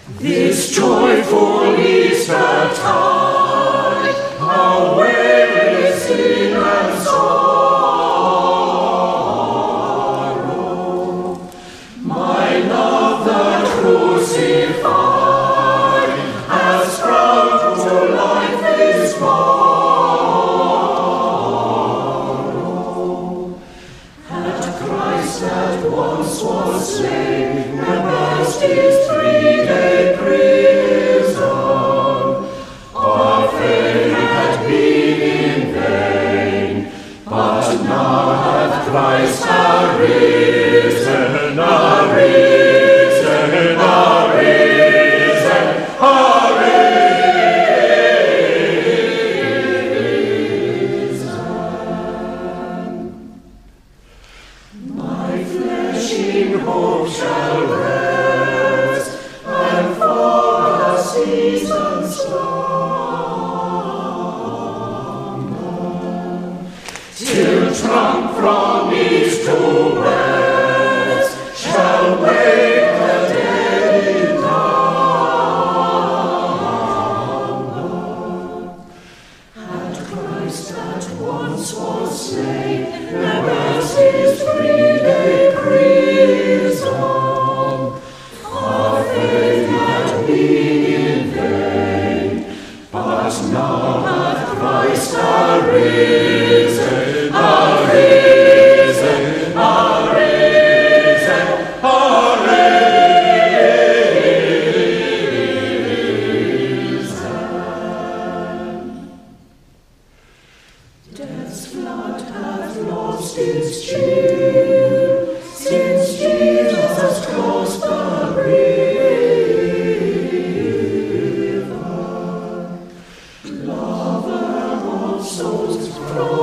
This joyful Eastertide, how weary sin and sorrow, my love the crucified has sprung to life this morrow. At Christ that once was slain, and burst his 3-day prison, our faith had been in vain, but now hath Christ arisen, arisen, arisen, arisen. My flesh in hope shall rest, and for a season slumber, till Trump from east to west shall wake the dead in number. And Christ that once was slain, and as his 3-day prison, our faith had been in vain, but now hath Christ arisen, arisen, arisen, arisen. Death's flood hath lost its chill, since Jesus has crossed the river. Lover of souls from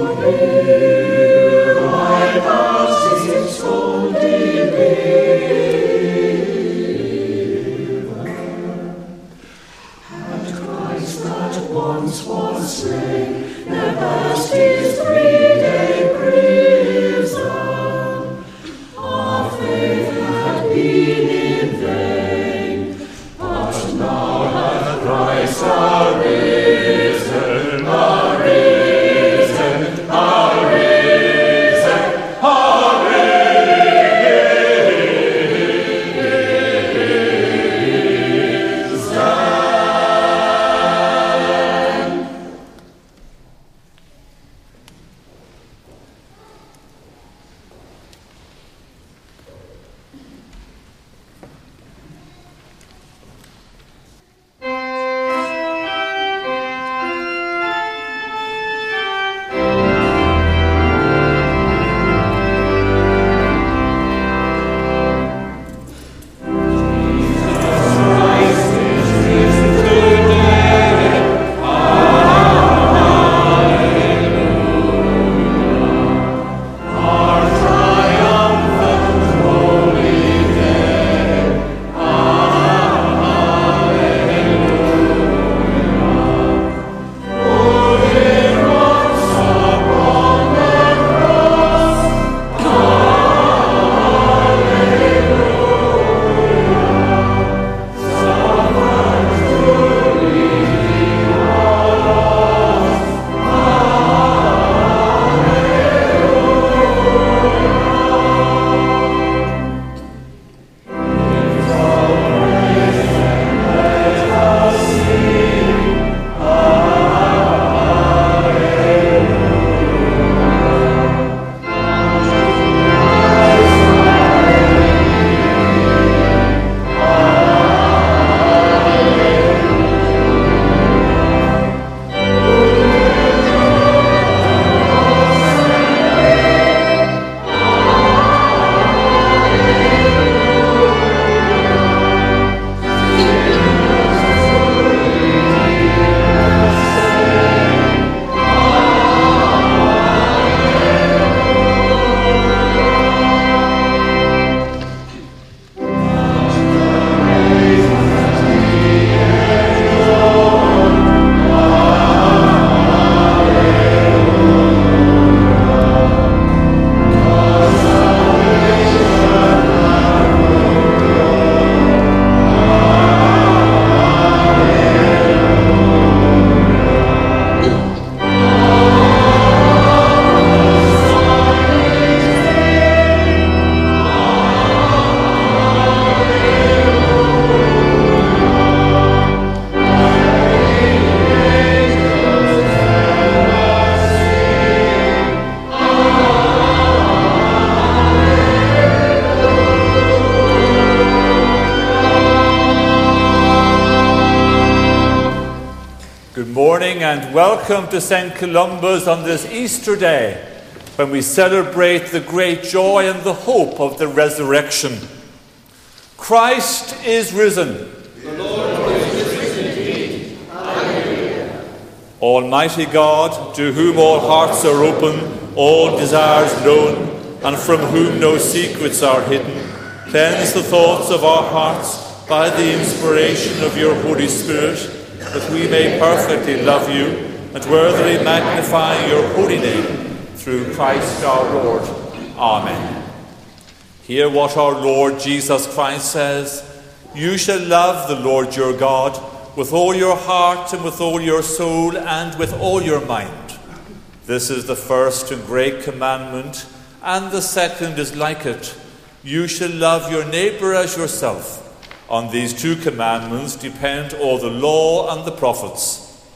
Good morning and welcome to St. Columba's on this Easter day, when we celebrate the great joy and the hope of the resurrection. Christ is risen. The Lord is risen indeed. Alleluia. Almighty God, to whom all hearts are open, all desires known, and from whom no secrets are hidden, cleanse the thoughts of our hearts by the inspiration of your Holy Spirit, that we may perfectly love you and worthily magnify your holy name, through Christ our Lord. Amen. Hear what our Lord Jesus Christ says: "You shall love the Lord your God with all your heart and with all your soul and with all your mind. This is the first and great commandment, and the second is like it. You shall love your neighbour as yourself. On these two commandments depend all the law and the prophets."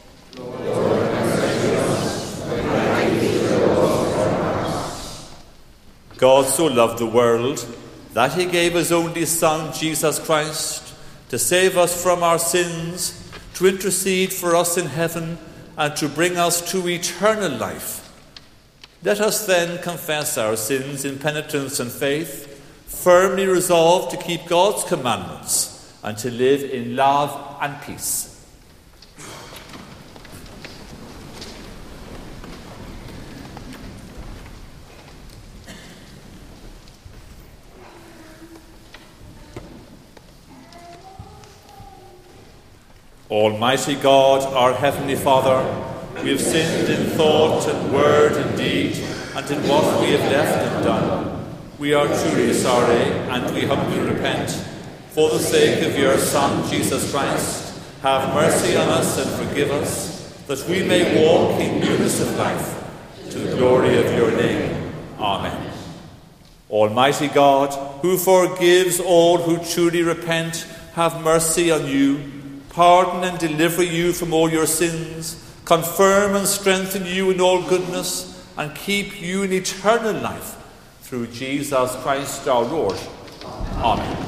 God so loved the world that he gave his only Son, Jesus Christ, to save us from our sins, to intercede for us in heaven, and to bring us to eternal life. Let us then confess our sins in penitence and faith, firmly resolved to keep God's commandments and to live in love and peace. Almighty God, our Heavenly Father, we have sinned in thought and word and deed, and in what we have left and done. We are truly sorry, and we humbly repent. For the sake of your Son, Jesus Christ, have mercy on us and forgive us, that we may walk in newness of life, to the glory of your name. Amen. Almighty God, who forgives all who truly repent, have mercy on you, pardon and deliver you from all your sins, confirm and strengthen you in all goodness, and keep you in eternal life, through Jesus Christ our Lord. Amen.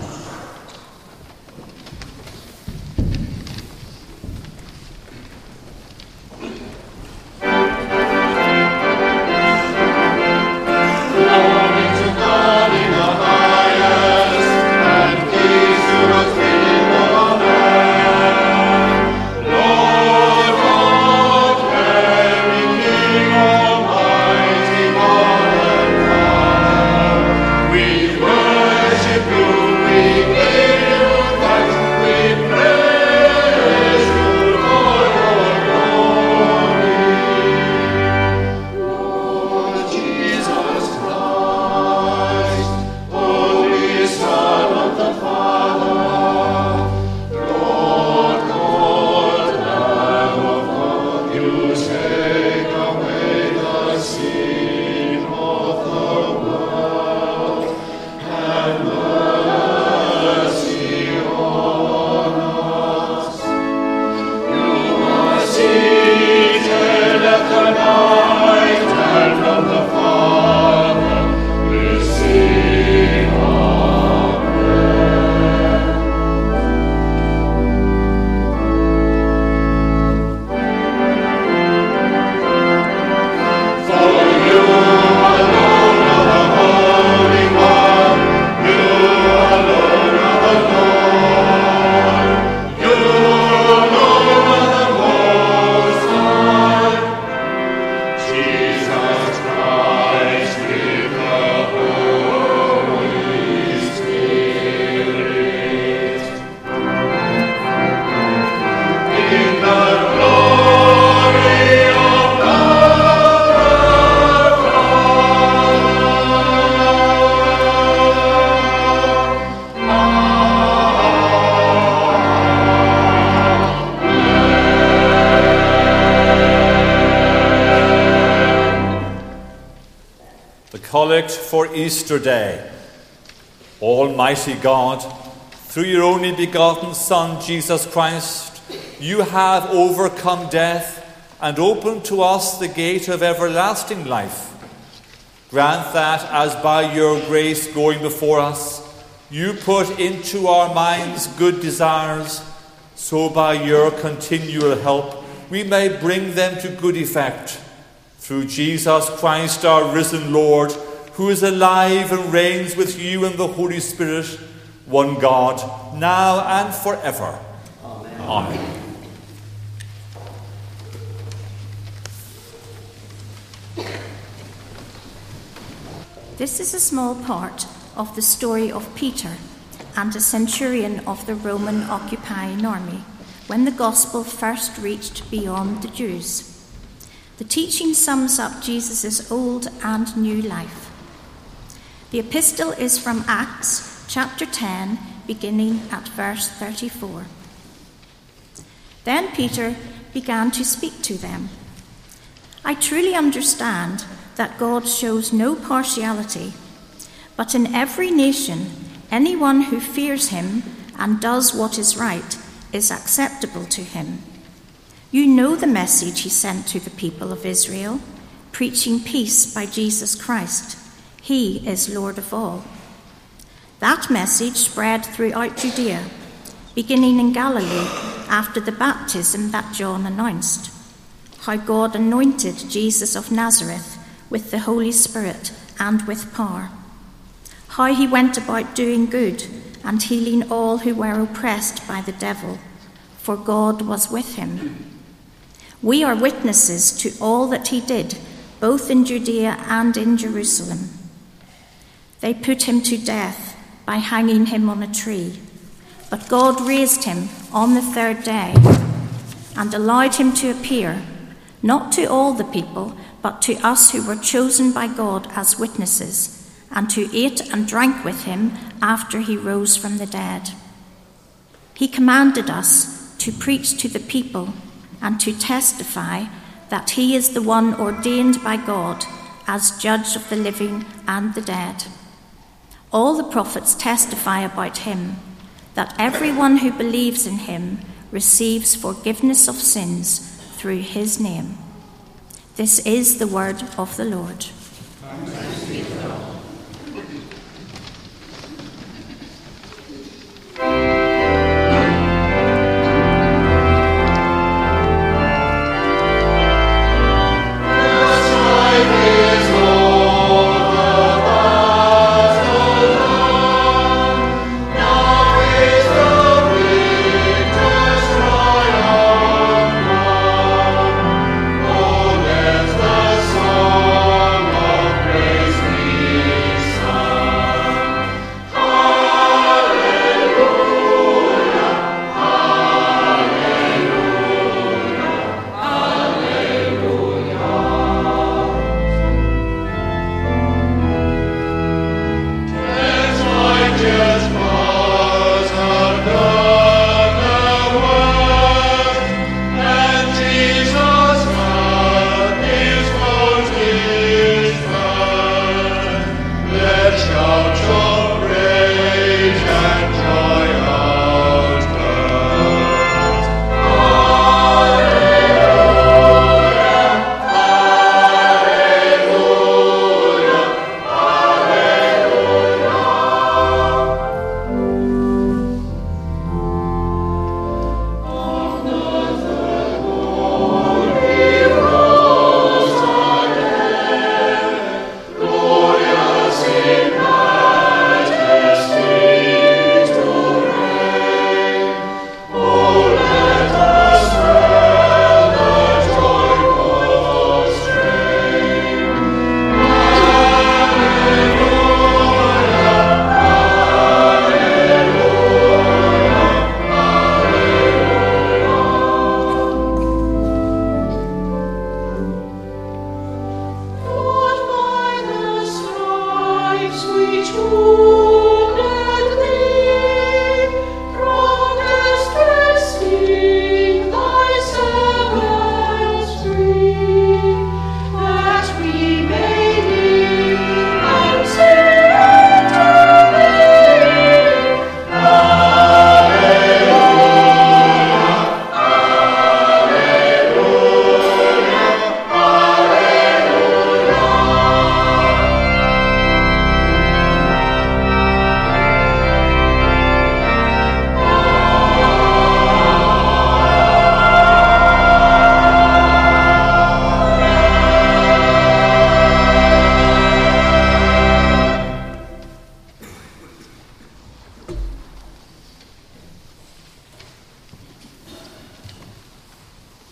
Collect for Easter Day. Almighty God, through your only begotten Son, Jesus Christ, you have overcome death and opened to us the gate of everlasting life. Grant that, as by your grace going before us, you put into our minds good desires, so by your continual help we may bring them to good effect. Through Jesus Christ, our risen Lord, who is alive and reigns with you and the Holy Spirit, one God, now and forever. Amen. Amen. This is a small part of the story of Peter and a centurion of the Roman occupying army when the gospel first reached beyond the Jews. The teaching sums up Jesus' old and new life. The epistle is from Acts chapter 10, beginning at verse 34. Then Peter began to speak to them. I truly understand that God shows no partiality, but in every nation, anyone who fears him and does what is right is acceptable to him. You know the message he sent to the people of Israel, preaching peace by Jesus Christ. He is Lord of all. That message spread throughout Judea, beginning in Galilee after the baptism that John announced, how God anointed Jesus of Nazareth with the Holy Spirit and with power, how he went about doing good and healing all who were oppressed by the devil, for God was with him. We are witnesses to all that he did, both in Judea and in Jerusalem. They put him to death by hanging him on a tree, but God raised him on the third day and allowed him to appear, not to all the people, but to us who were chosen by God as witnesses, and who ate and drank with him after he rose from the dead. He commanded us to preach to the people and to testify that he is the one ordained by God as judge of the living and the dead. All the prophets testify about him, that everyone who believes in him receives forgiveness of sins through his name. This is the word of the Lord. Thanks be to God. Song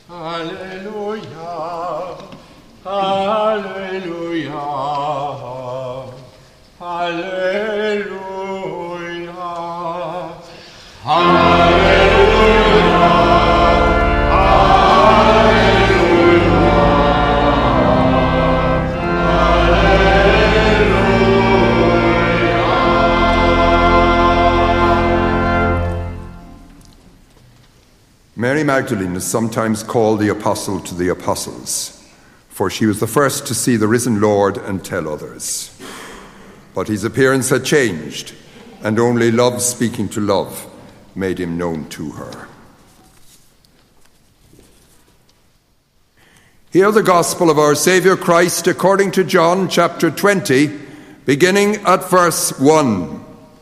Hallelujah. Hallelujah. Hallelujah. Mary Magdalene is sometimes called the apostle to the apostles, for she was the first to see the risen Lord and tell others. But his appearance had changed, and only love speaking to love made him known to her. Hear the gospel of our Saviour Christ according to John chapter 20, beginning at verse 1.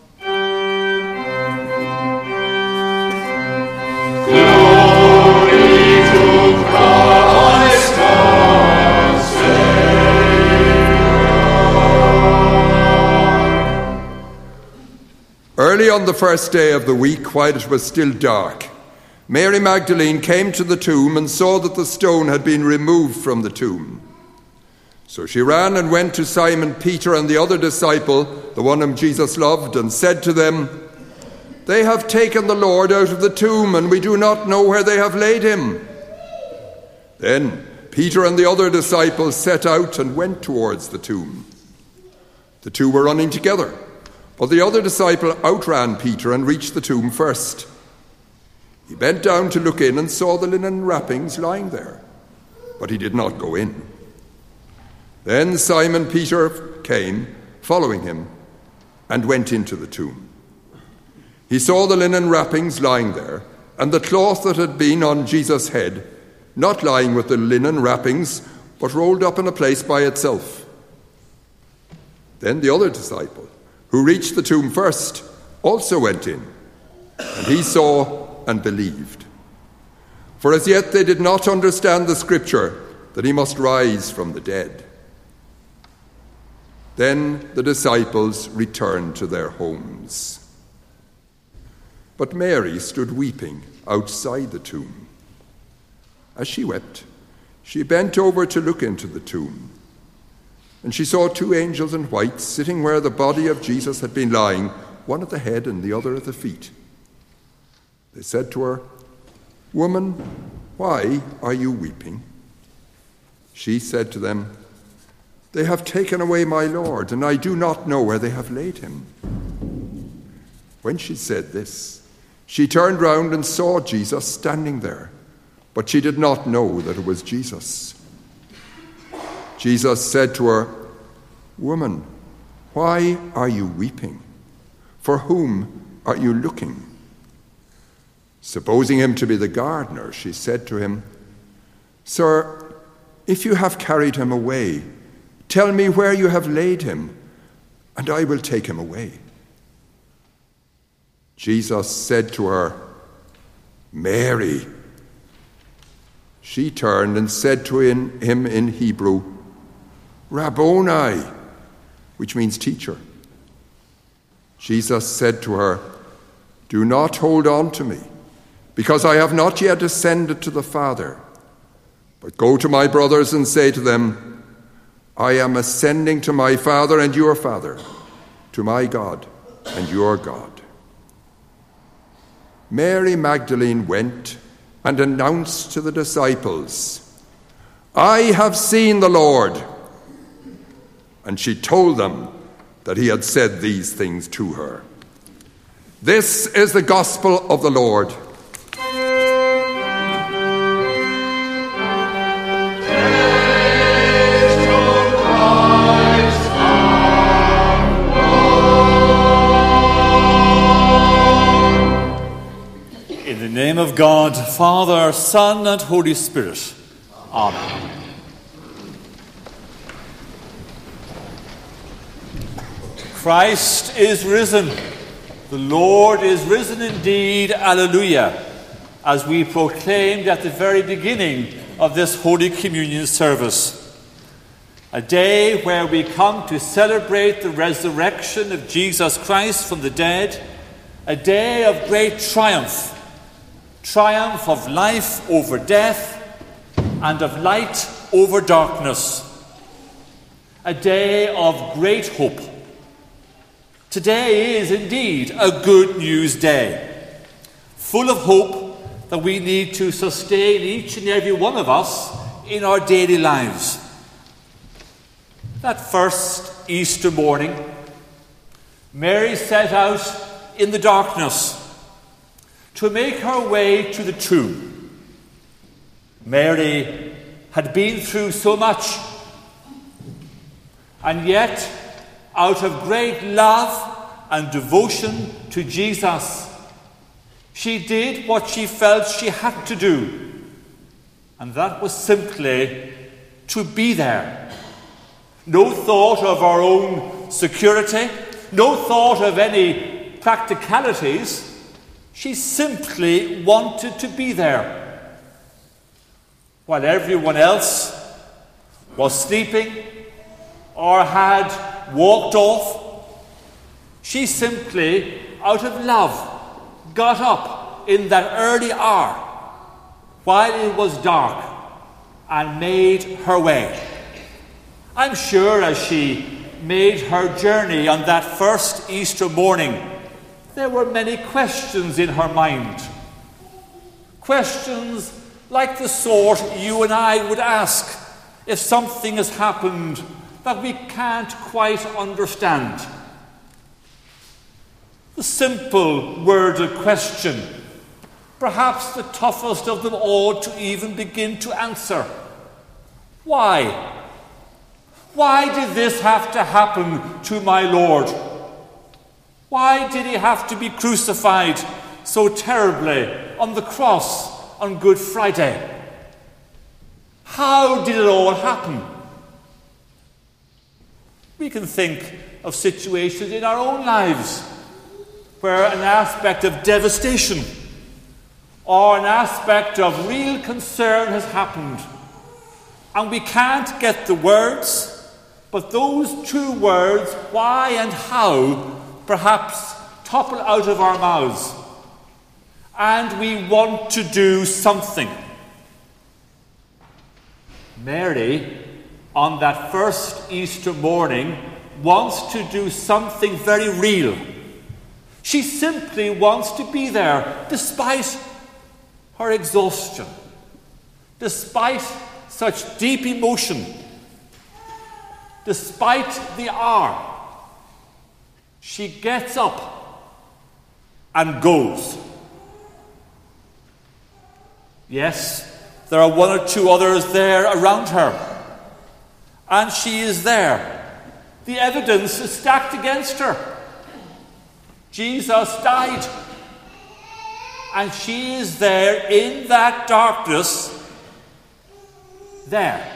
Early on the first day of the week, while it was still dark, Mary Magdalene came to the tomb and saw that the stone had been removed from the tomb. So she ran and went to Simon Peter and the other disciple, the one whom Jesus loved, and said to them, "They have taken the Lord out of the tomb, and we do not know where they have laid him." Then Peter and the other disciple set out and went towards the tomb. The two were running together, but the other disciple outran Peter and reached the tomb first. He bent down to look in and saw the linen wrappings lying there, but he did not go in. Then Simon Peter came, following him, and went into the tomb. He saw the linen wrappings lying there, and the cloth that had been on Jesus' head, not lying with the linen wrappings, but rolled up in a place by itself. Then the other disciple, who reached the tomb first, also went in, and he saw and believed. For as yet they did not understand the scripture that he must rise from the dead. Then the disciples returned to their homes. But Mary stood weeping outside the tomb. As she wept, she bent over to look into the tomb. And she saw two angels in white sitting where the body of Jesus had been lying, one at the head and the other at the feet. They said to her, "Woman, why are you weeping?" She said to them, "They have taken away my Lord, and I do not know where they have laid him." When she said this, she turned round and saw Jesus standing there, but she did not know that it was Jesus. Jesus said to her, "Woman, why are you weeping? For whom are you looking?" Supposing him to be the gardener, she said to him, "Sir, if you have carried him away, tell me where you have laid him, and I will take him away." Jesus said to her, "Mary." She turned and said to him in Hebrew, "Rabboni," which means teacher. Jesus said to her, "Do not hold on to me, because I have not yet ascended to the Father. But go to my brothers and say to them, I am ascending to my Father and your Father, to my God and your God." Mary Magdalene went and announced to the disciples, "I have seen the Lord." And she told them that he had said these things to her. This is the gospel of the Lord. In the name of God, Father, Son, and Holy Spirit. Amen. Christ is risen. The Lord is risen indeed. Alleluia. As we proclaimed at the very beginning of this Holy Communion service. A day where we come to celebrate the resurrection of Jesus Christ from the dead. A day of great triumph. Triumph of life over death, and of light over darkness. A day of great hope. Today is indeed a good news day, full of hope that we need to sustain each and every one of us in our daily lives. That first Easter morning, Mary set out in the darkness to make her way to the tomb. Mary had been through so much, and yet, out of great love and devotion to Jesus, she did what she felt she had to do, and that was simply to be there. No thought of our own security, no thought of any practicalities. She simply wanted to be there. While everyone else was sleeping or had walked off, she simply, out of love, got up in that early hour while it was dark and made her way. I'm sure as she made her journey on that first Easter morning, there were many questions in her mind. Questions like the sort you and I would ask if something has happened that we can't quite understand. The simple worded question, perhaps the toughest of them all to even begin to answer. Why? Why did this have to happen to my Lord? Why did he have to be crucified so terribly on the cross on Good Friday? How did it all happen? We can think of situations in our own lives where an aspect of devastation or an aspect of real concern has happened, and we can't get the words, but those two words, why and how, perhaps topple out of our mouths, and we want to do something. Mary, on that first Easter morning, wants to do something very real. She simply wants to be there, despite her exhaustion, despite such deep emotion, despite the hour. She gets up and goes. Yes, there are one or two others there around her, and she is there. The evidence is stacked against her. Jesus died, and she is there in that darkness, there.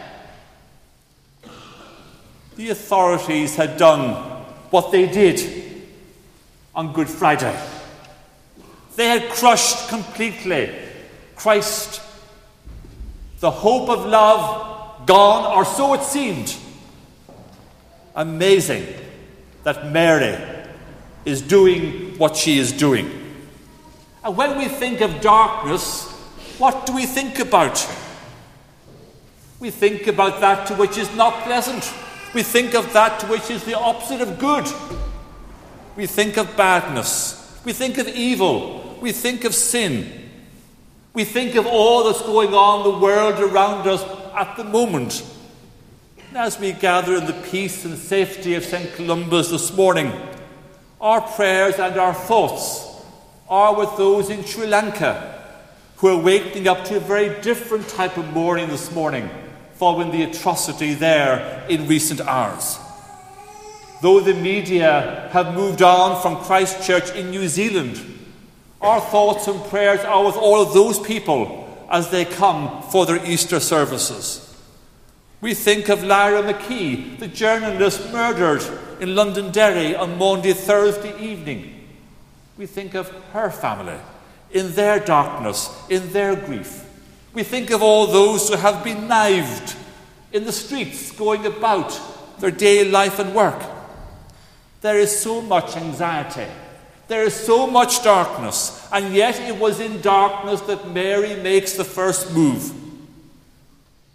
The authorities had done what they did on Good Friday. They had crushed completely Christ. The hope of love gone, or so it seemed. Amazing that Mary is doing what she is doing. And when we think of darkness, what do we think about? We think about that which is not pleasant. We think of that which is the opposite of good. We think of badness. We think of evil. We think of sin. We think of all that's going on in the world around us at the moment. And as we gather in the peace and safety of St. Columba's this morning, our prayers and our thoughts are with those in Sri Lanka who are waking up to a very different type of mourning this morning, following the atrocity there in recent hours. Though the media have moved on from Christchurch in New Zealand, our thoughts and prayers are with all of those people as they come for their Easter services. We think of Lyra McKee, the journalist murdered in Londonderry on Maundy Thursday evening. We think of her family in their darkness, in their grief. We think of all those who have been knifed in the streets going about their daily life and work. There is so much anxiety. There is so much darkness. And yet it was in darkness that Mary makes the first move.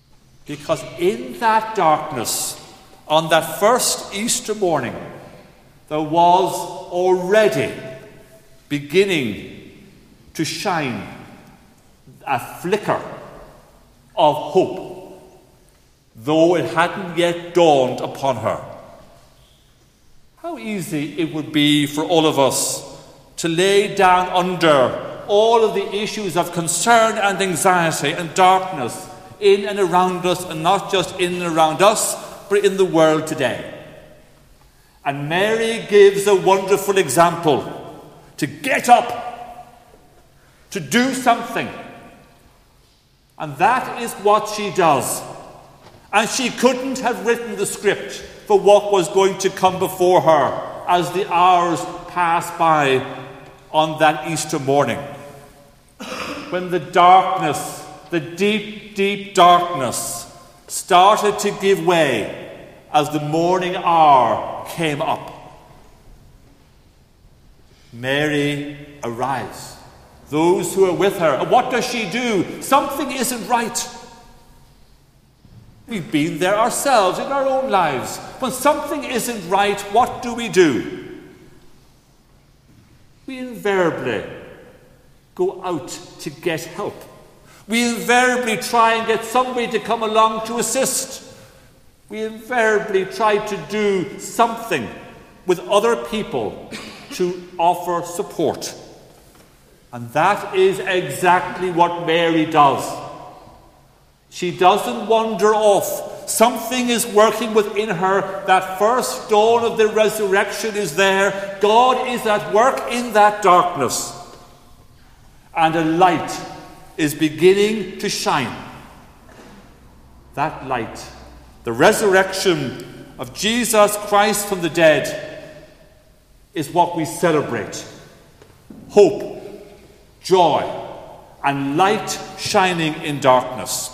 Because in that darkness, on that first Easter morning, there was already beginning to shine a flicker of hope, though it hadn't yet dawned upon her. How easy it would be for all of us to lay down under all of the issues of concern and anxiety and darkness in and around us, and not just in and around us, but in the world today. And Mary gives a wonderful example to get up, to do something. And that is what she does. And she couldn't have written the script for what was going to come before her as the hours passed by on that Easter morning. When the darkness, the deep, deep darkness, started to give way as the morning hour came up. Mary arrives. Those who are with her. And what does she do? Something isn't right. We've been there ourselves in our own lives. When something isn't right, what do? We invariably go out to get help. We invariably try and get somebody to come along to assist. We invariably try to do something with other people to offer support. And that is exactly what Mary does. She doesn't wander off. Something is working within her. That first dawn of the resurrection is there. God is at work in that darkness. And a light is beginning to shine. That light, the resurrection of Jesus Christ from the dead, is what we celebrate. Hope, joy, and light shining in darkness.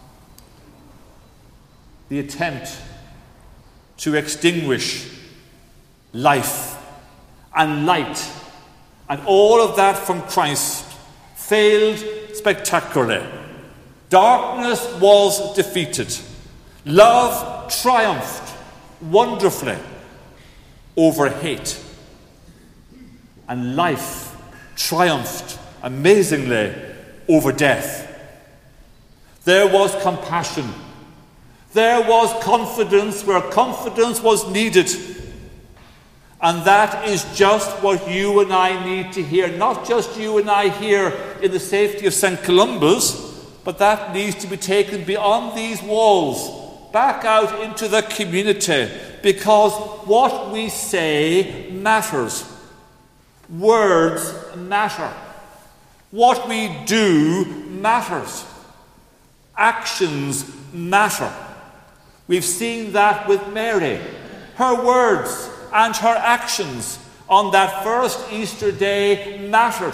The attempt to extinguish life and light and all of that from Christ failed spectacularly. Darkness was defeated. Love triumphed wonderfully over hate. And life triumphed amazingly over death. There was compassion. There was confidence where confidence was needed. And that is just what you and I need to hear. Not just you and I here in the safety of St. Columba's, but that needs to be taken beyond these walls, back out into the community, because what we say matters. Words matter. What we do matters. Actions matter. We've seen that with Mary. Her words and her actions on that first Easter day mattered.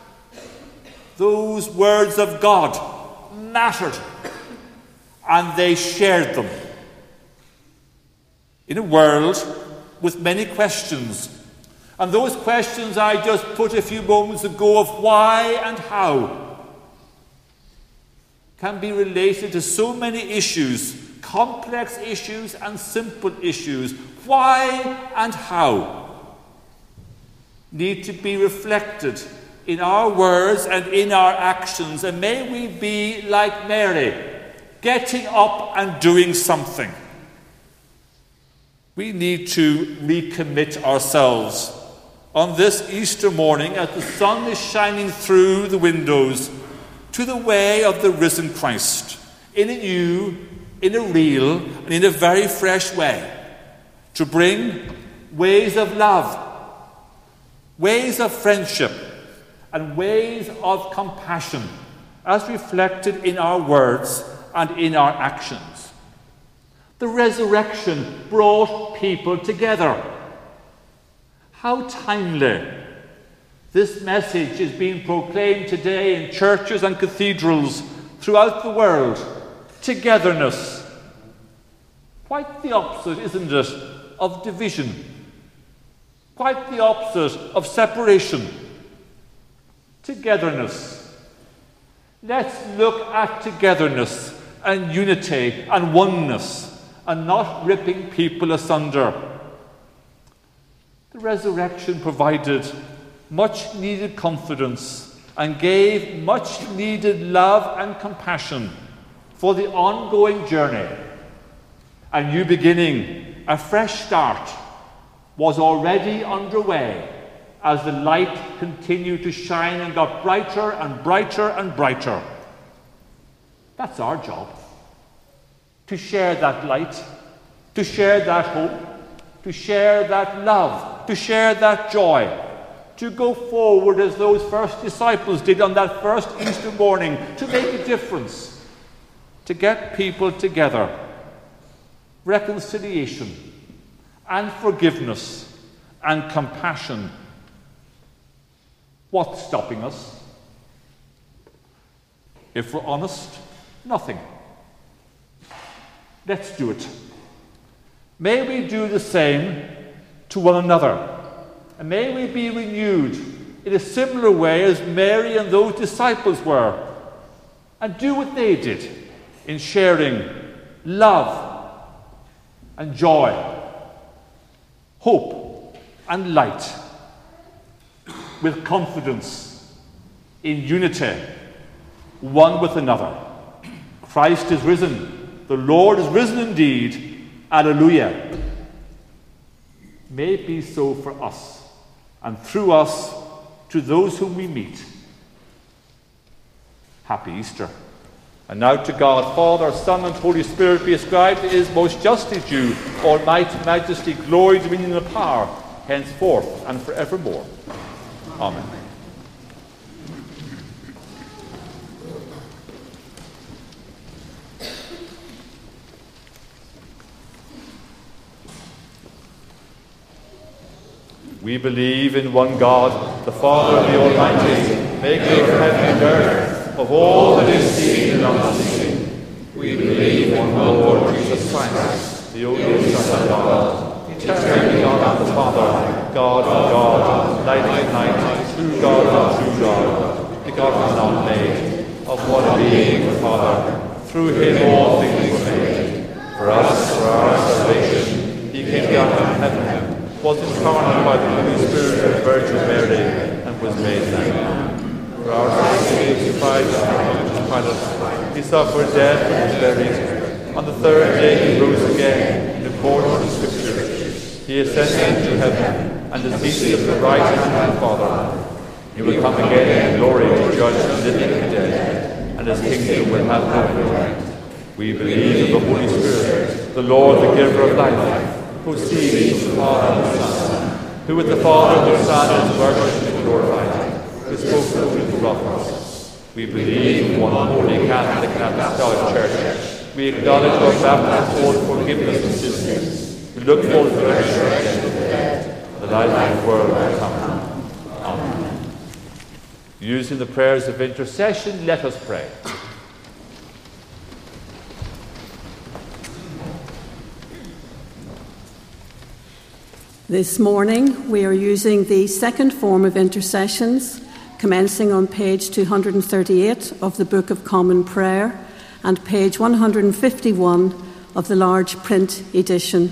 Those words of God mattered, and they shared them. In a world with many questions, and those questions I just put a few moments ago of why and how can be related to so many issues, complex issues and simple issues. Why and how need to be reflected in our words and in our actions. And may we be like Mary, getting up and doing something. We need to recommit ourselves on this Easter morning as the sun is shining through the windows to the way of the risen Christ in a new, in a real, and in a very fresh way, to bring ways of love, ways of friendship, and ways of compassion as reflected in our words and in our actions. The resurrection brought people together. How timely this message is being proclaimed today in churches and cathedrals throughout the world. Togetherness. Quite the opposite, isn't it, of division. Quite the opposite of separation. Togetherness. Let's look at togetherness and unity and oneness, and not ripping people asunder. The resurrection provided much needed confidence and gave much needed love and compassion for the ongoing journey. A new beginning, a fresh start, was already underway as the light continued to shine and got brighter and brighter and brighter. That's our job, to share that light, to share that hope, to share that love, to share that joy, to go forward as those first disciples did on that first Easter morning, to make a difference, to get people together. Reconciliation and forgiveness and compassion. What's stopping us? If we're honest, nothing. Let's do it. May we do the same to one another. And may we be renewed in a similar way as Mary and those disciples were. And do what they did in sharing love and joy, hope and light, with confidence, in unity, one with another. Christ is risen. The Lord is risen indeed. Alleluia. May it be so for us and through us to those whom we meet. Happy Easter. And now to God, Father, Son, and Holy Spirit be ascribed to His most justly due, all might, majesty, glory, dominion, and power, henceforth and forevermore. Amen. We believe in one God, the Father, the Almighty, maker of heaven and earth, of all that is seen and unseen. We believe in one Lord Jesus Christ, the only Son of God, eternally God the Father, God of God, light of light, true God of true God, begotten not made, of one being the Father. Through Him all things were made. For us, for our salvation, He came down from heaven, was incarnate by the Holy Spirit of the Virgin Mary, and was made man. For our sake He was crucified under Pilate. He suffered death and was buried. On the third day He rose again, in accordance with the Scriptures. He ascended into heaven, and is seated at the right hand of the Father. He will come again in glory to judge the living and the dead, and His kingdom will have no end. We believe in the Holy Spirit, the Lord, the giver of life, who proceeds from the Father and the Son, who with the Father and the Son is worshipped and glorified, who spoke through the prophets. We believe in one holy Catholic and Apostolic Church. We acknowledge our baptism for forgiveness of sins. We look forward to the resurrection of the dead, the life of the world to come. Amen. Using the prayers of intercession, let us pray. This morning we are using the second form of intercessions, commencing on page 238 of the Book of Common Prayer and page 151 of the large print edition.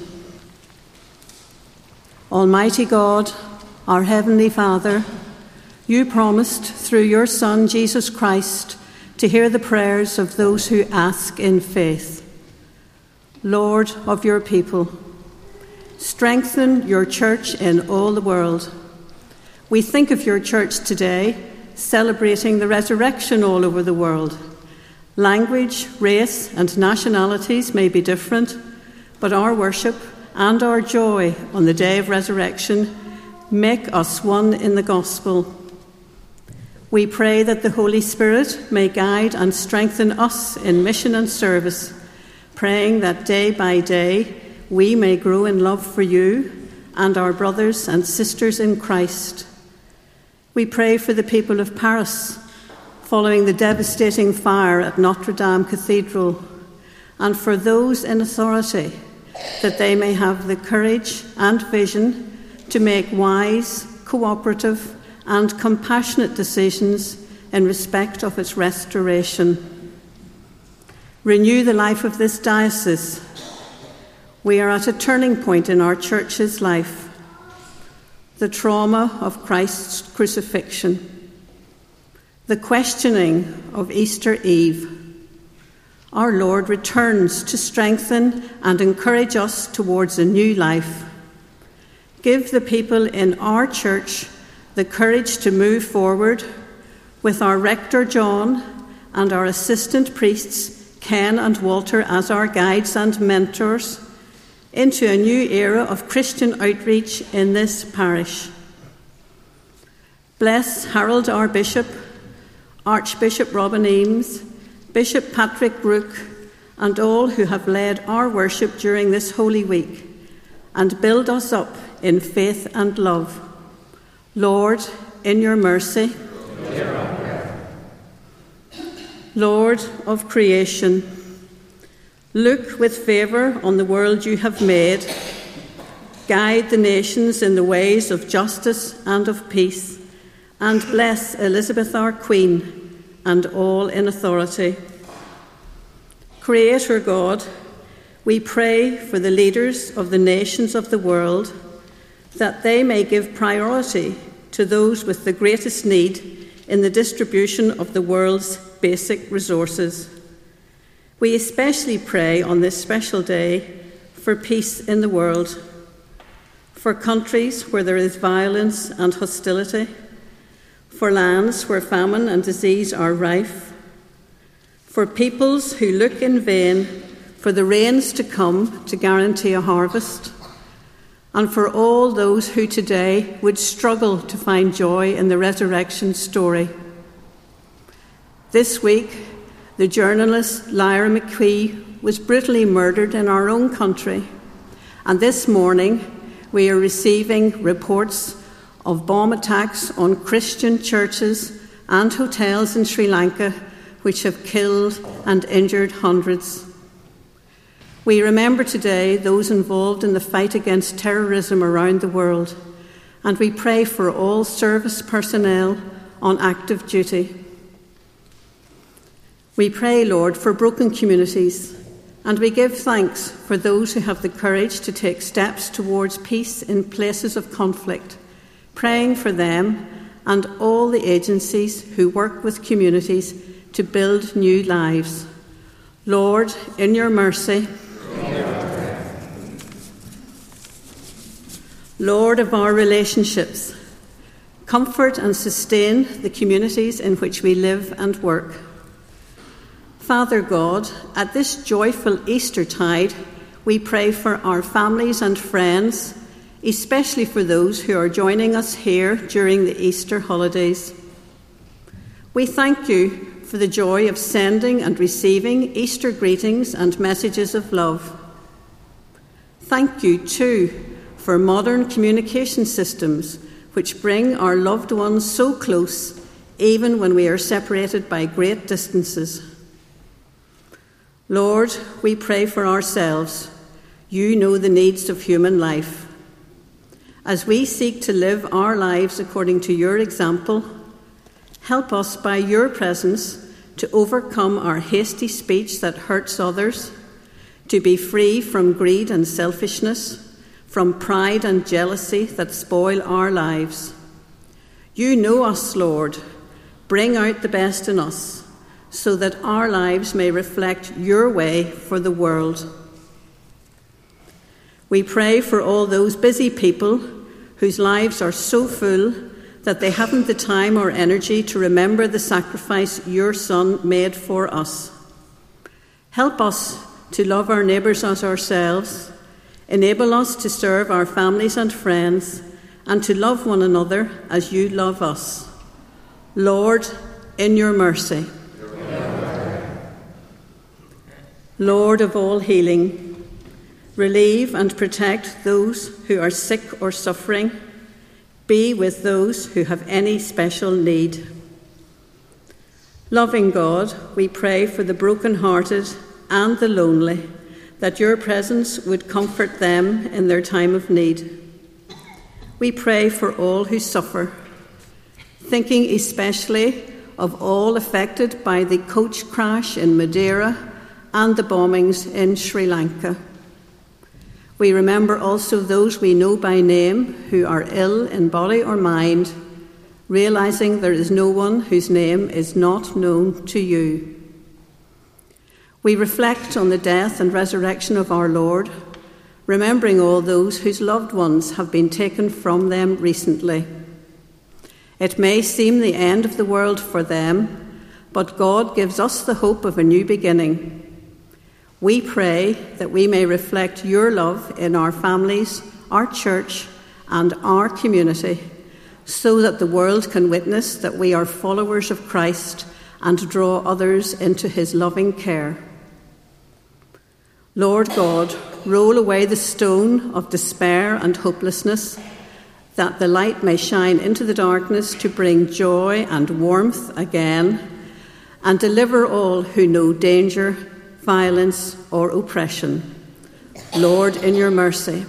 Almighty God, our Heavenly Father, you promised through your Son Jesus Christ to hear the prayers of those who ask in faith. Lord of your people, strengthen your church in all the world. We think of your church today, celebrating the resurrection all over the world. Language, race, and nationalities may be different, but our worship and our joy on the day of resurrection make us one in the gospel. We pray that the Holy Spirit may guide and strengthen us in mission and service, praying that day by day we may grow in love for you and our brothers and sisters in Christ. We pray for the people of Paris, following the devastating fire at Notre Dame Cathedral, and for those in authority, that they may have the courage and vision to make wise, cooperative, and compassionate decisions in respect of its restoration. Renew the life of this diocese. We are at a turning point in our church's life. The trauma of Christ's crucifixion, the questioning of Easter Eve. Our Lord returns to strengthen and encourage us towards a new life. Give the people in our church the courage to move forward with our rector John and our assistant priests Ken and Walter as our guides and mentors into a new era of Christian outreach in this parish. Bless Harold our Bishop, Archbishop Robin Eames, Bishop Patrick Rook, and all who have led our worship during this Holy Week, and build us up in faith and love. Lord, in your mercy, Lord of creation, look with favour on the world you have made. Guide the nations in the ways of justice and of peace, and bless Elizabeth our Queen and all in authority. Creator God, we pray for the leaders of the nations of the world, that they may give priority to those with the greatest need in the distribution of the world's basic resources. We especially pray on this special day for peace in the world, for countries where there is violence and hostility, for lands where famine and disease are rife, for peoples who look in vain for the rains to come to guarantee a harvest, and for all those who today would struggle to find joy in the resurrection story. This week, the journalist Lyra McQueen was brutally murdered in our own country, and this morning we are receiving reports of bomb attacks on Christian churches and hotels in Sri Lanka, which have killed and injured hundreds. We remember today those involved in the fight against terrorism around the world, and we pray for all service personnel on active duty. We pray, Lord, for broken communities, and we give thanks for those who have the courage to take steps towards peace in places of conflict, praying for them and all the agencies who work with communities to build new lives. Lord, in your mercy, Lord of our relationships, comfort and sustain the communities in which we live and work. Father God, at this joyful Eastertide, we pray for our families and friends, especially for those who are joining us here during the Easter holidays. We thank you for the joy of sending and receiving Easter greetings and messages of love. Thank you, too, for modern communication systems which bring our loved ones so close, even when we are separated by great distances. Lord, we pray for ourselves. You know the needs of human life. As we seek to live our lives according to your example, help us by your presence to overcome our hasty speech that hurts others, to be free from greed and selfishness, from pride and jealousy that spoil our lives. You know us, Lord. Bring out the best in us, so that our lives may reflect your way for the world. We pray for all those busy people whose lives are so full that they haven't the time or energy to remember the sacrifice your Son made for us. Help us to love our neighbours as ourselves, enable us to serve our families and friends, and to love one another as you love us. Lord, in your mercy. Lord of all healing, relieve and protect those who are sick or suffering. Be with those who have any special need. Loving God, we pray for the broken-hearted and the lonely, that your presence would comfort them in their time of need. We pray for all who suffer, thinking especially of all affected by the coach crash in Madeira and the bombings in Sri Lanka. We remember also those we know by name who are ill in body or mind, realizing there is no one whose name is not known to you. We reflect on the death and resurrection of our Lord, remembering all those whose loved ones have been taken from them recently. It may seem the end of the world for them, but God gives us the hope of a new beginning. We pray that we may reflect your love in our families, our church, and our community, so that the world can witness that we are followers of Christ and draw others into his loving care. Lord God, roll away the stone of despair and hopelessness, that the light may shine into the darkness to bring joy and warmth again, and deliver all who know danger, violence, or oppression. Lord, in your mercy.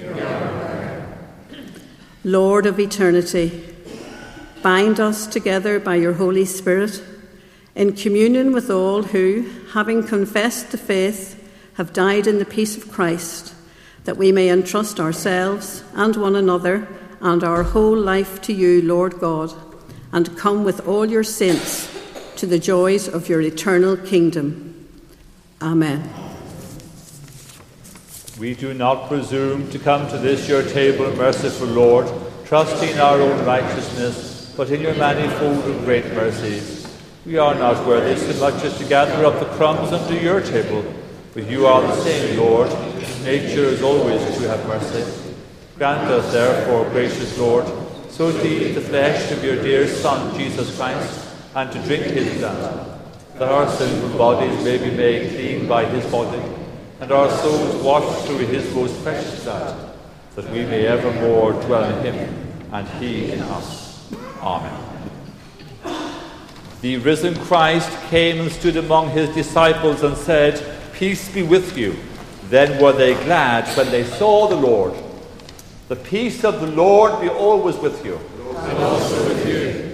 Lord of eternity, bind us together by your Holy Spirit in communion with all who, having confessed the faith, have died in the peace of Christ, that we may entrust ourselves and one another and our whole life to you, Lord God, and come with all your saints to the joys of your eternal kingdom. Amen. We do not presume to come to this your table, merciful Lord, trusting our own righteousness, but in your manifold and great mercies. We are not worthy so much as to gather up the crumbs under your table, but you are the same, Lord, whose nature is always to have mercy. Grant us, therefore, gracious Lord, so to eat the flesh of your dear Son, Jesus Christ, and to drink his blood, that our sinful bodies may be made clean by his body, and our souls washed through his most precious blood, that we may evermore dwell in him, and he in us. Amen. The risen Christ came and stood among his disciples and said, "Peace be with you." Then were they glad when they saw the Lord. The peace of the Lord be always with you. And also with you.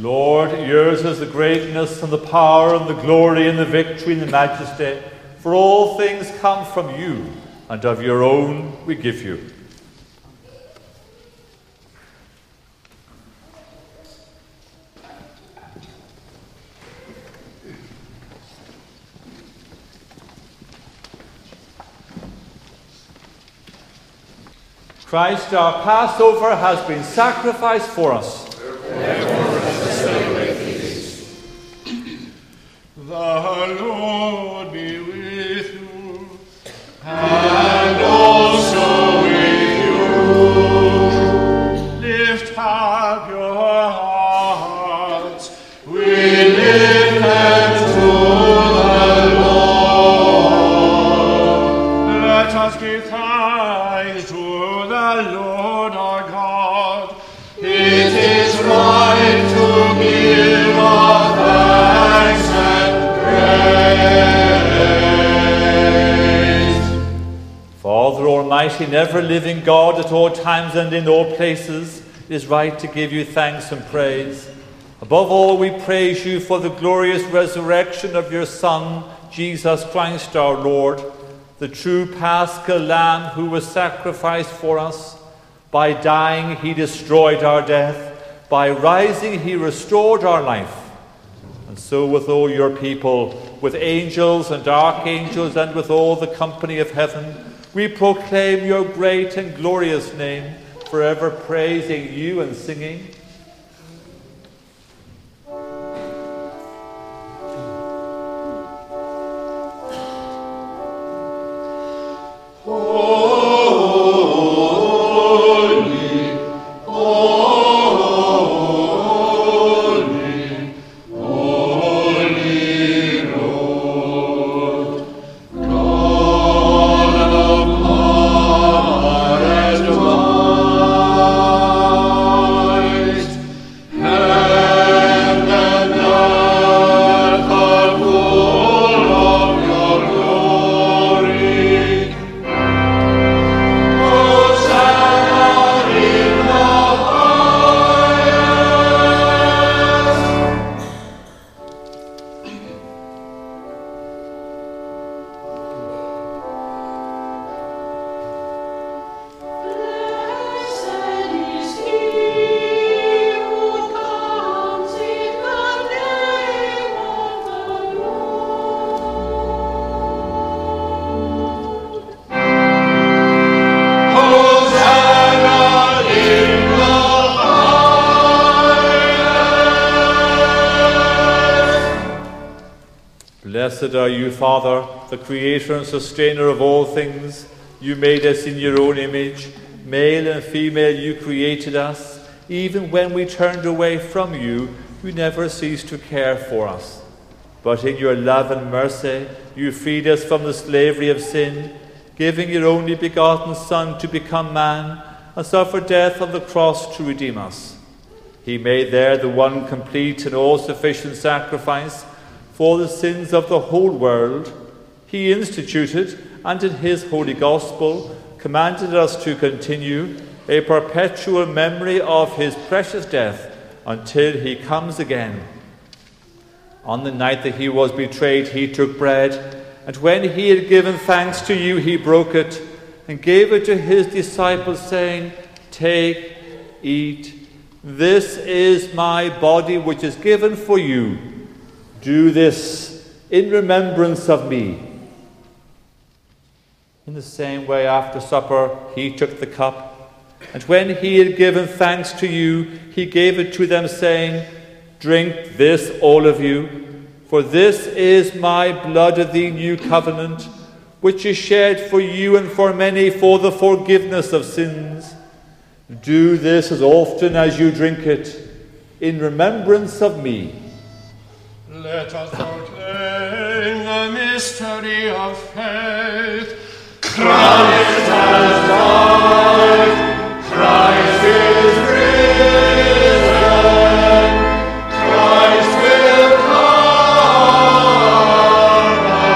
Lord, yours is the greatness and the power and the glory and the victory and the majesty. For all things come from you, and of your own we give you. Christ, our Passover, has been sacrificed for us. Therefore, let us celebrate the feast. The Lord be with you. And also with you. Lift up your hearts. We lift them to the Lord. Let us give thanks to the Lord our God. It is right to give our thanks and praise. Father Almighty, never-living God, at all times and in all places, it is right to give you thanks and praise. Above all, we praise you for the glorious resurrection of your Son, Jesus Christ our Lord, the true Paschal Lamb who was sacrificed for us. By dying, he destroyed our death. By rising, he restored our life. And so with all your people, with angels and archangels, and with all the company of heaven, we proclaim your great and glorious name, forever praising you and singing. Blessed are you, Father, the creator and sustainer of all things. You made us in your own image. Male and female you created us. Even when we turned away from you, you never ceased to care for us. But in your love and mercy, you freed us from the slavery of sin, giving your only begotten Son to become man and suffer death on the cross to redeem us. He made there the one complete and all-sufficient sacrifice for the sins of the whole world. He instituted, and in his holy gospel, commanded us to continue a perpetual memory of his precious death until he comes again. On the night that he was betrayed, he took bread, and when he had given thanks to you, he broke it and gave it to his disciples, saying, "Take, eat. This is my body, which is given for you. Do this in remembrance of me." In the same way, after supper, he took the cup, and when he had given thanks to you, he gave it to them, saying, "Drink this, all of you, for this is my blood of the new covenant, which is shed for you and for many for the forgiveness of sins. Do this as often as you drink it, in remembrance of me." Let us proclaim the mystery of faith. Christ has died. Christ is risen. Christ will come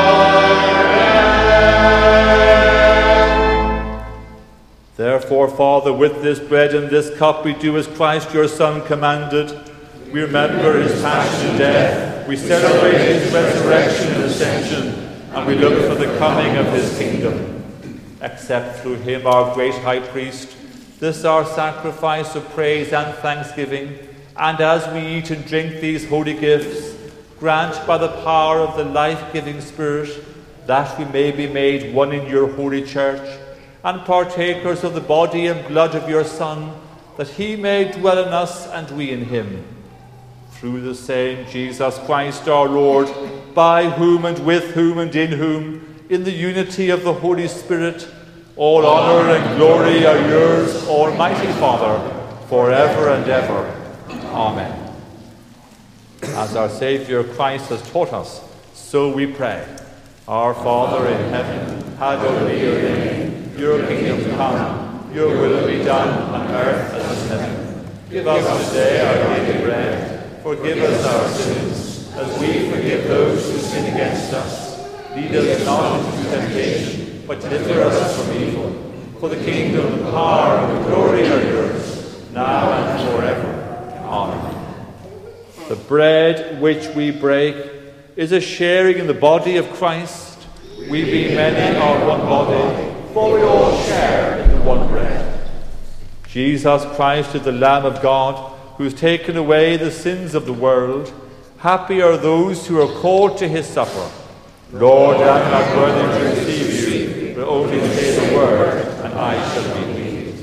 again. Therefore, Father, with this bread and this cup we do as Christ your Son commanded. We remember his passion and death. We celebrate his resurrection and ascension, and we look for the coming of his kingdom. Accept through him, our great high priest, this our sacrifice of praise and thanksgiving, and as we eat and drink these holy gifts, grant by the power of the life-giving Spirit that we may be made one in your holy church, and partakers of the body and blood of your Son, that he may dwell in us and we in him. Through the same Jesus Christ our Lord, by whom and with whom and in whom, in the unity of the Holy Spirit, all honour and glory are yours, Almighty Father, forever and ever. Amen. As our Saviour Christ has taught us, so we pray. Our Father in heaven, hallowed be your name. Your kingdom come, your will be done on earth as in heaven. Give us today our daily bread. Forgive us our sins, as we forgive those who sin against us. Lead us not into temptation, but deliver us from evil. For the kingdom, the power, and the glory are yours, now and forever. Amen. The bread which we break is a sharing in the body of Christ. We being many are one body, for we all share in the one bread. Jesus Christ is the Lamb of God, who has taken away the sins of the world. Happy are those who are called to his supper. Lord, I am not worthy to receive you, but only say the word, and I shall be healed.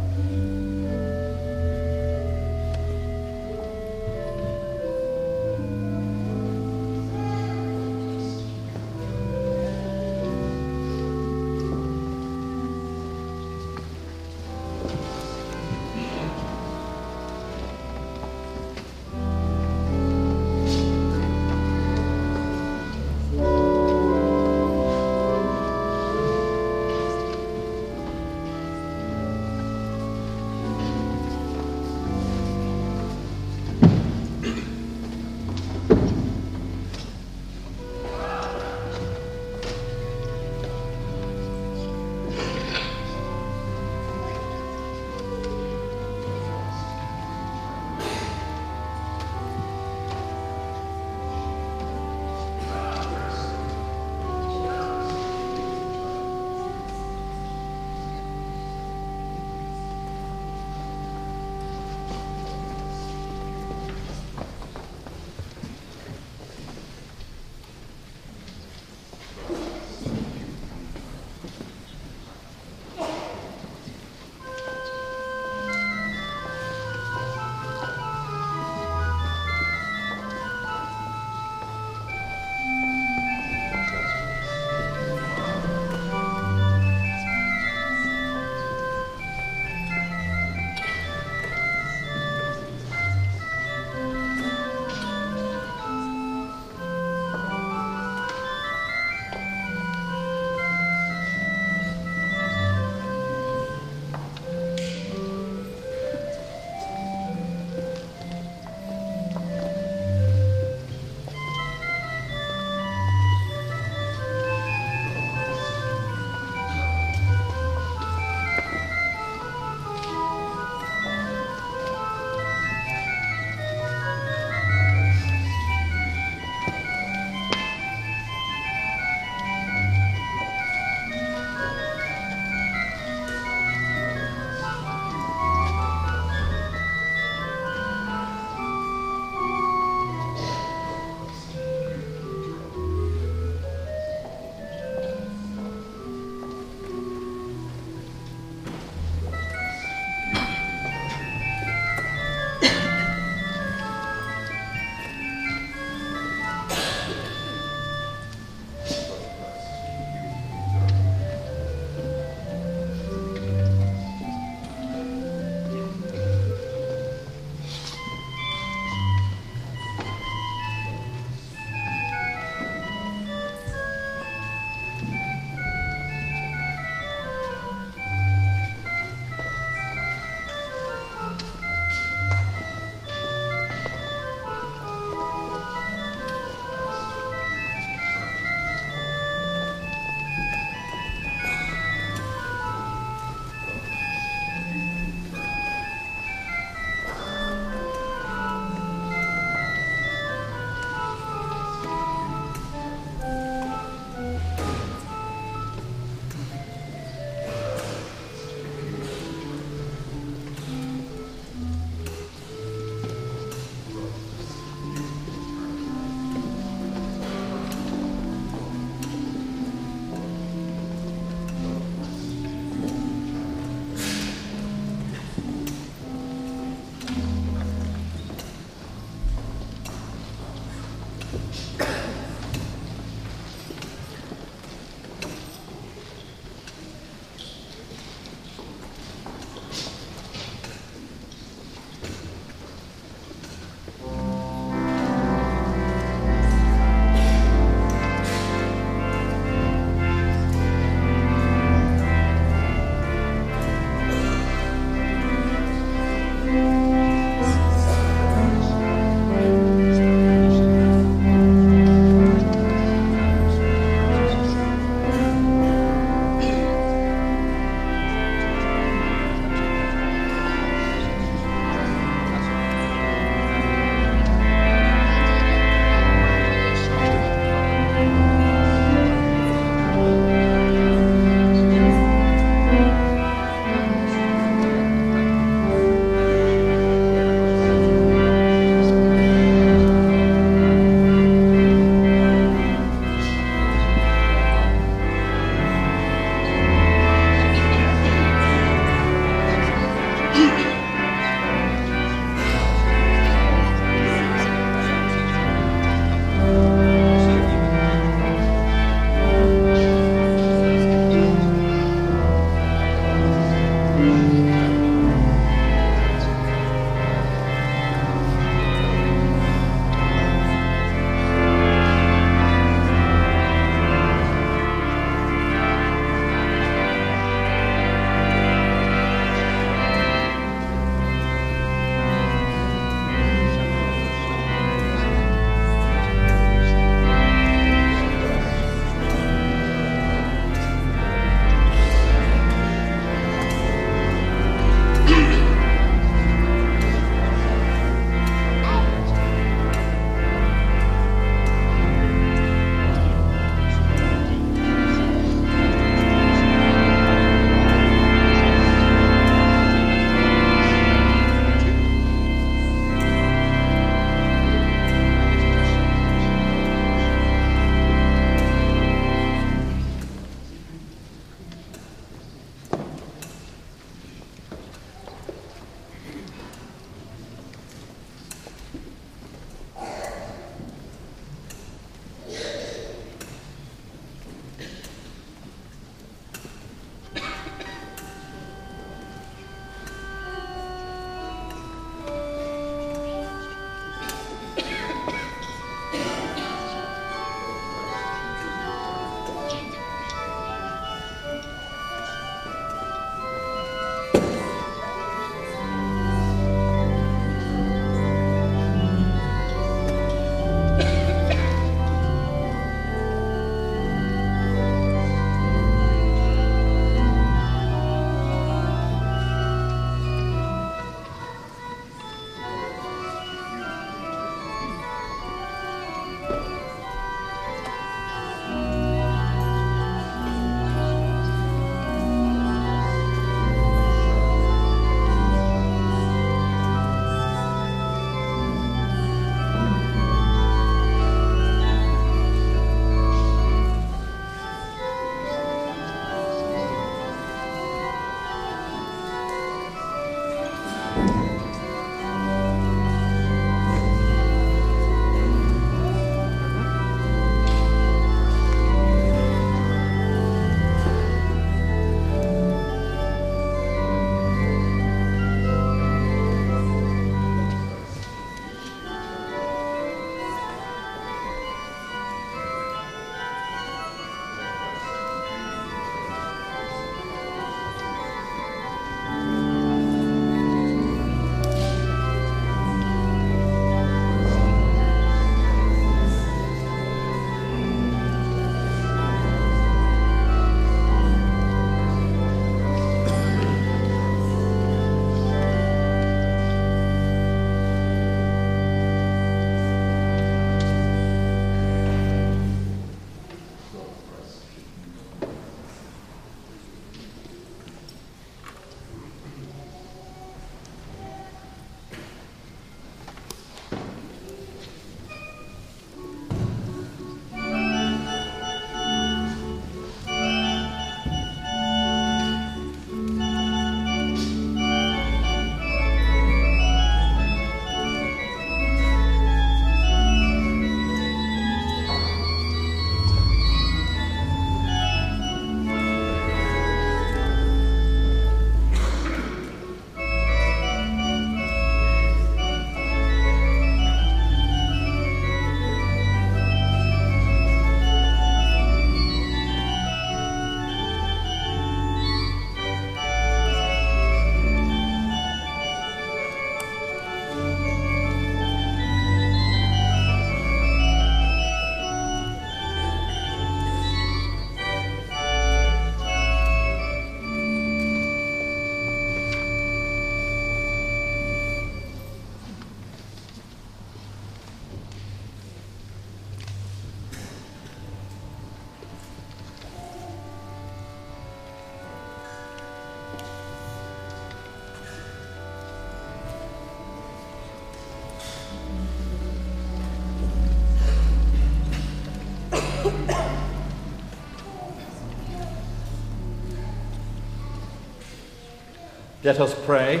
Let us pray.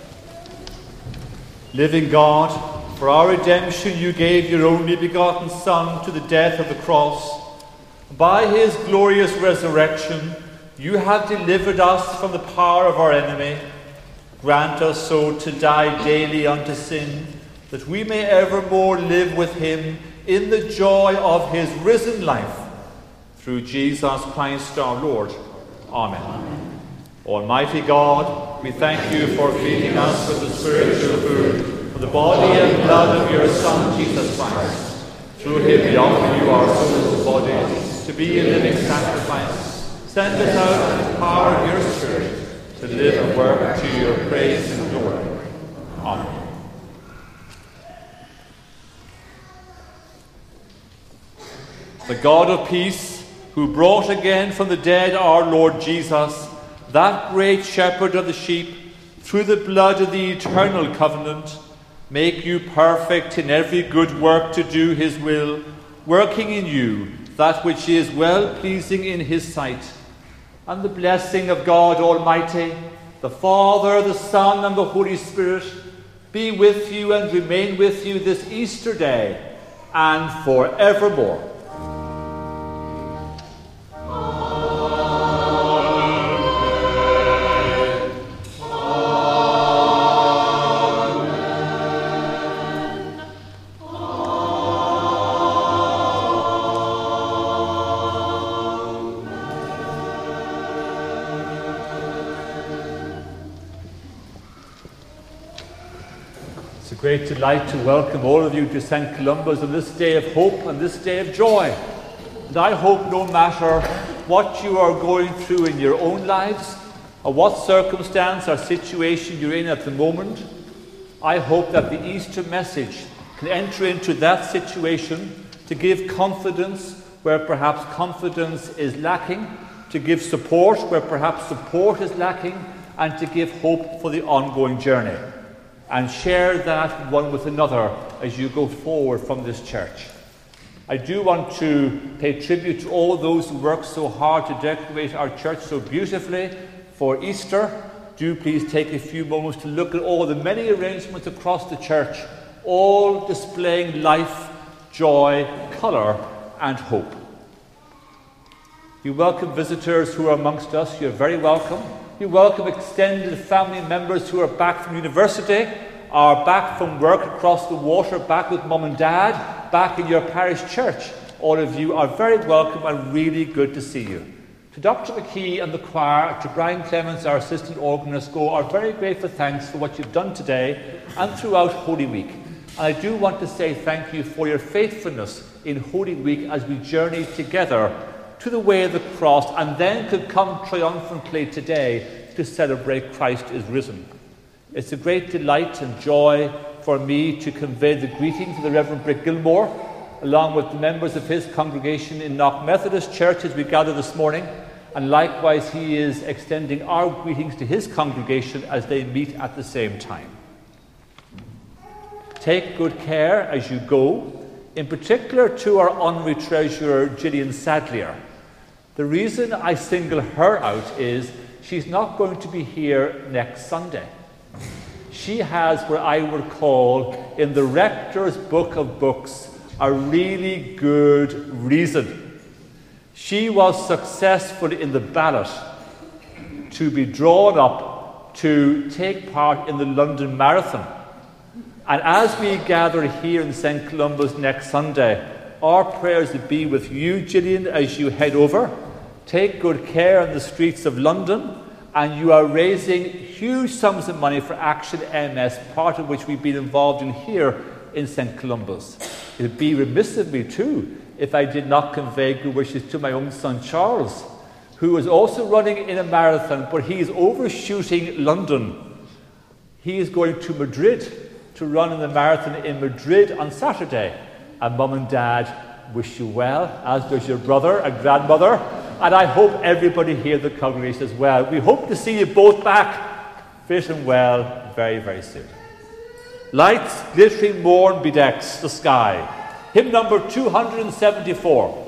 Living God, for our redemption you gave your only begotten Son to the death of the cross. By his glorious resurrection, you have delivered us from the power of our enemy. Grant us so to die daily unto sin, that we may evermore live with him in the joy of his risen life. Through Jesus Christ our Lord. Amen. Almighty God, we thank you for feeding us with the spiritual food of the body and blood of your Son, Jesus Christ. Through him we offer you our souls and bodies to be a living sacrifice. Send us out in the power of your Spirit to live and work to your praise and glory. Amen. The God of peace, who brought again from the dead our Lord Jesus, that great shepherd of the sheep, through the blood of the eternal covenant, make you perfect in every good work to do his will, working in you that which is well-pleasing in his sight. And the blessing of God Almighty, the Father, the Son, and the Holy Spirit, be with you and remain with you this Easter day and forevermore. It's a great delight to welcome all of you to St. Columba's on this day of hope and this day of joy. And I hope no matter what you are going through in your own lives, or what circumstance or situation you're in at the moment, I hope that the Easter message can enter into that situation to give confidence where perhaps confidence is lacking, to give support where perhaps support is lacking, and to give hope for the ongoing journey. And share that one with another as you go forward from this church. I do want to pay tribute to all those who work so hard to decorate our church so beautifully for Easter. Do please take a few moments to look at all the many arrangements across the church, all displaying life, joy, colour and hope. We welcome visitors who are amongst us. You're very welcome. We welcome extended family members who are back from university, are back from work across the water, back with mum and dad, back in your parish church. All of you are very welcome and really good to see you. To Dr. McKee and the choir, to Brian Clements, our assistant organist, go our very grateful thanks for what you've done today and throughout Holy Week. And I do want to say thank you for your faithfulness in Holy Week as we journey together to the way of the cross, and then could come triumphantly today to celebrate Christ is risen. It's a great delight and joy for me to convey the greetings of the Reverend Brick Gilmore, along with the members of his congregation in Knock Methodist Church as we gather this morning, and likewise he is extending our greetings to his congregation as they meet at the same time. Take good care as you go, in particular to our honorary treasurer Gillian Sadlier. The reason I single her out is she's not going to be here next Sunday. She has what I would call, in the Rector's Book of Books, a really good reason. She was successful in the ballot to be drawn up to take part in the London Marathon. And as we gather here in St. Columba's next Sunday, our prayers would be with you, Gillian, as you head over. Take good care on the streets of London, and you are raising huge sums of money for Action MS, part of which we've been involved in here in St. Columba's. It would be remiss of me too if I did not convey good wishes to my own son Charles, who is also running in a marathon, but he is overshooting London. He is going to Madrid to run in the marathon in Madrid on Saturday. And Mum and Dad wish you well, as does your brother and grandmother. And I hope everybody here in the congregation as well. We hope to see you both back fit and well very, very soon. Lights glittering morn bedecks the sky. Hymn number 274.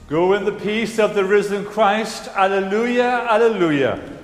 Go in the peace of the risen Christ. Alleluia, alleluia.